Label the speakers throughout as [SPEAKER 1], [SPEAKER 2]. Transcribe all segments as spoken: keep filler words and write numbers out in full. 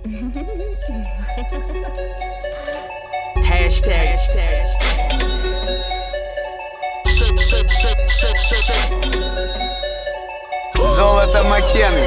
[SPEAKER 1] Hashtag, hashtag,
[SPEAKER 2] Золото Маккены.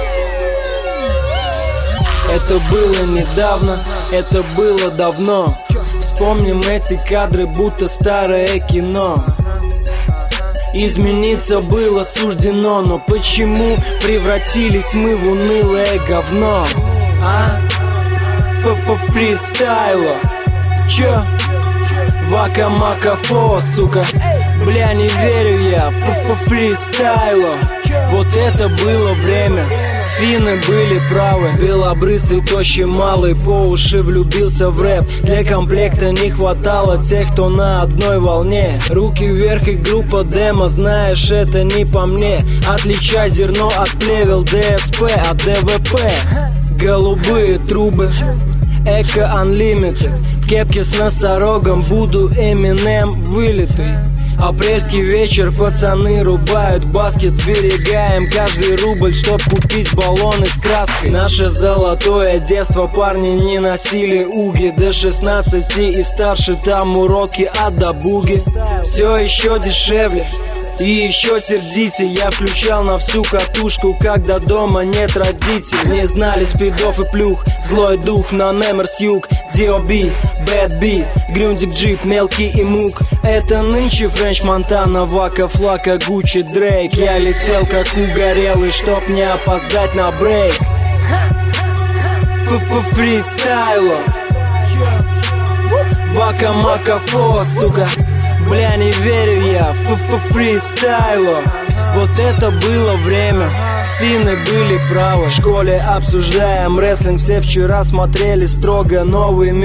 [SPEAKER 3] Это было недавно, это было давно. Вспомним эти кадры, будто старое кино. Измениться было суждено, но почему превратились мы в унылое говно? А? Ф-ф-фристайло. Чё? Вака-мака-фо, сука. Бля, не верю я, ф-ф-фристайло. Вот это было время. Финны были правы. Белобрысый, тощий, малый, по уши влюбился в рэп. Для комплекта не хватало тех, кто на одной волне. Руки вверх и группа демо, знаешь, это не по мне. Отличай зерно от плевел, ДСП от ДВП. Голубые трубы, Эко Unlimited. В кепке с носорогом буду Эминем вылитый. Апрельский вечер, пацаны рубают баскет. Сберегаем каждый рубль, чтоб купить баллоны с краской. Наше золотое детство, парни не носили уги. До шестнадцати и старше, там уроки от добуги. Все еще дешевле и еще сердите. Я включал на всю катушку, когда дома нет родителей. Не знали спидов и плюх, злой дух, на Немерс юг. ди о би, Bad B, Грюндик Джип, мелкий и мук. Это нынче Френч Монтана, Вака Флака, Гуччи Дрейк. Я летел как угорелый, чтоб не опоздать на брейк. Ф-ф-фристайло. Вака-мака-фо, сука. Бля, не верю я, ф-ф-фристайло. Вот это было время. Финны были правы. В школе обсуждаем рестлинг. Все вчера смотрели строго новый мир.